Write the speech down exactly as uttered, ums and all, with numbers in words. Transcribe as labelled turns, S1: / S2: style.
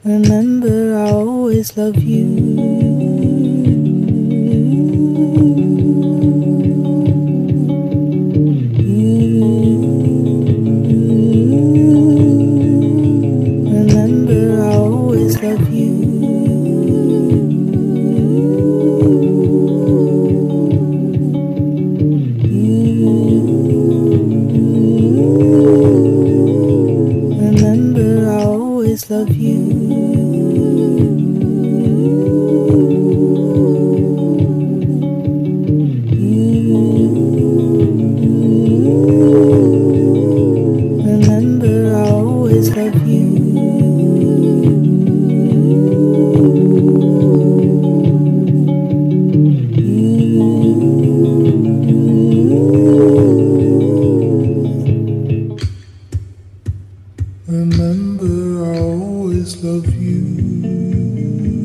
S1: Remember, I always love you. Remember, I always love you. Remember, I always love you. Remember, I always love you. Remember, I always love you.